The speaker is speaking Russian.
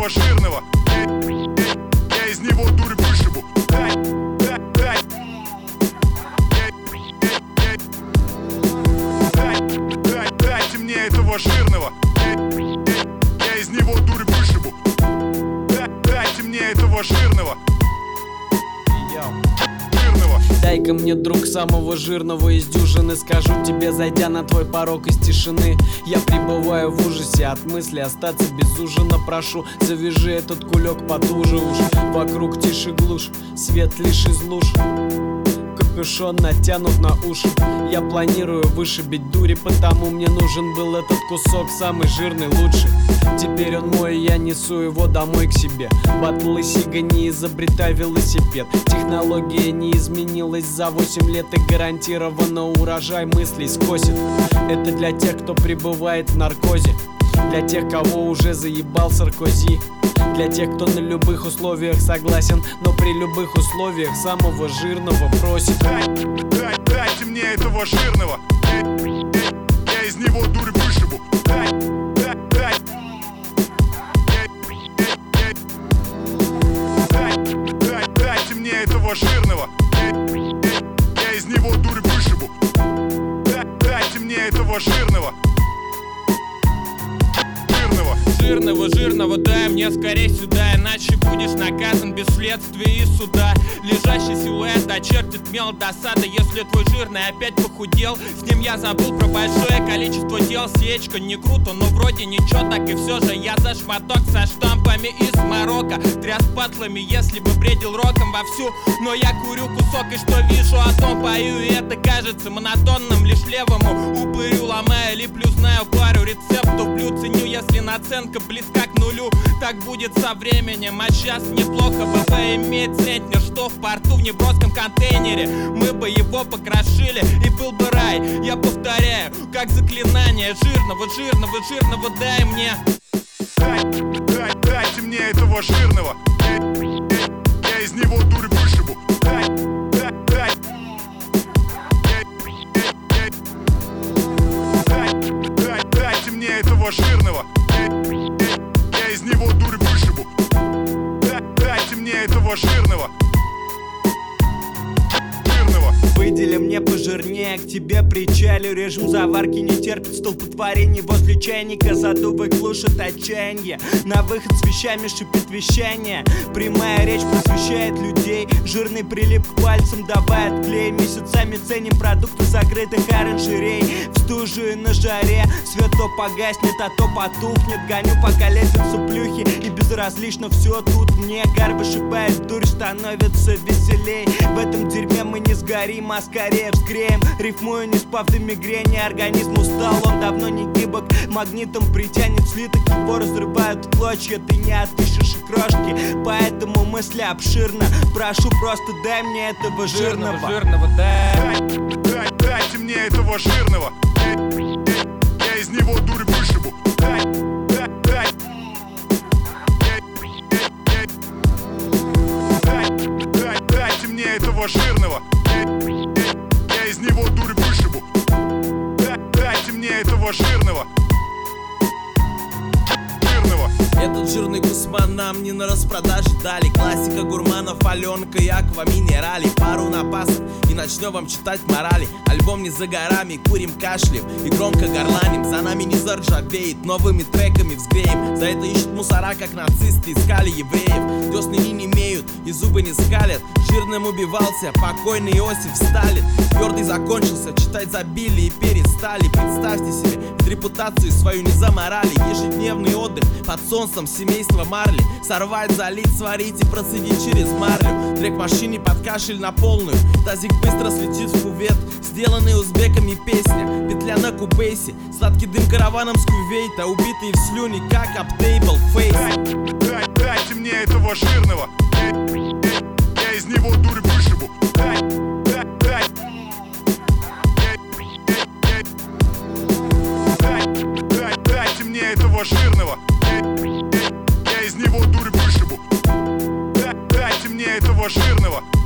этого жирного. Я из него дурь вышибу. Дайте мне этого жирного. Я из него дурь вышибу. Дайте мне этого жирного. Дай-ка мне, друг, самого жирного из дюжины. Скажу тебе, зайдя на твой порог из тишины. Я пребываю в ужасе от мысли остаться без ужина. Прошу, завяжи этот кулек потуже уж. Вокруг тишь и глушь, свет лишь из луж. Капюшон натянут на уши. Я планирую вышибить дури, потому мне нужен был этот кусок, самый жирный, лучший. Теперь он мой, я несу его домой к себе. Батлы сига, не изобретай велосипед. Технология не изменилась за 8 лет, и гарантированно урожай мыслей скосит. Это для тех, кто пребывает в наркозе, для тех, кого уже заебал Саркози, для тех, кто на любых условиях согласен, но при любых условиях самого жирного просит. Дайте мне этого жирного. Я из него дурь вышибу. Дайте мне этого жирного. Я из него дурь вышибу. Дайте мне этого жирного. Жирного, дай мне скорей сюда, иначе будешь наказан без следствия и суда. Лежащий силуэт очертит мел досада, если твой жирный опять похудел. С ним я забыл про большое количество дел. Сечка не круто, но вроде ничего, так и все же я за шматок со штампами из Марокко. Тряс патлами, если бы бредил роком вовсю. Но я курю кусок, и что вижу, о том пою. И это кажется монотонным лишь левому упырю. Ломая, леплю, знаю пару рецептов блюд. Ценю, если наценка близка к нулю, так будет со временем. А сейчас неплохо бы иметь центнер, что в порту в неброском контейнере мы бы его покрошили, и был бы рай. Я повторяю, как заклинание. Жирного, дай мне. Дайте мне этого жирного. Я из него дурь вышибу. Дайте мне этого жирного. Я из него дурь вышибу. Дайте мне этого жирного. Выдели мне пожирнее, к тебе причалю. Режим заварки не терпит столпотворений. Возле чайника задувы глушат отчаяние. На выход с вещами шипит вещание. Прямая речь просвещает людей. Жирный прилип к пальцам, давай отклей. Месяцами ценим продукты закрытых оранжерей. В стуже и на жаре свет то погаснет, а то потухнет. Гоню пока лезутся плюхи, и безразлично все тут мне. Гар вышибает, дурь становится веселей. В этом дерьме мы не сгорим, а скорее взгреем. Рифмую, не спав до мигрени. Организм устал, он давно не гибок. Магнитом притянет слиток, его разрывают в клочья. Ты не отыщешь и крошки, поэтому мысли обширно. Прошу, просто дай мне этого жирного. Дайте мне этого жирного. Я из него дурь вышибу. Дайте мне этого жирного. Я из него дурь вышибу. Дайте мне этого жирного. Этот жирный гусман нам не на распродаже дали. Классика гурманов, Аленка и Аква Минерали. Пару напасов и начнем вам читать морали. Альбом не за горами, курим, кашлем и громко горланим. За нами не заржавеет, новыми треками взгреем. За это ищут мусора, как нацисты искали евреев. Десны не имеют и зубы не скалят. Жирным убивался покойный Иосиф Сталин. Твердый закончился, читать забили и перестали. Представьте себе, ведь репутацию свою не заморали. Ежедневный отдых под солнцем семейства Марли. Сорвать, залить, сварить и процедить через марлю. Трек в машине под кашель на полную. Тазик быстро слетит в кувет. Сделанные узбеками песня, петля на кубейсе. Сладкий дым караваном с Кувейта. Убитые в слюне, как аптейбл фейс. Дайте мне этого жирного. Я из него дурь вышибу. Дайте мне этого жирного. Я из него дурь вышибу. Дайте мне этого жирного.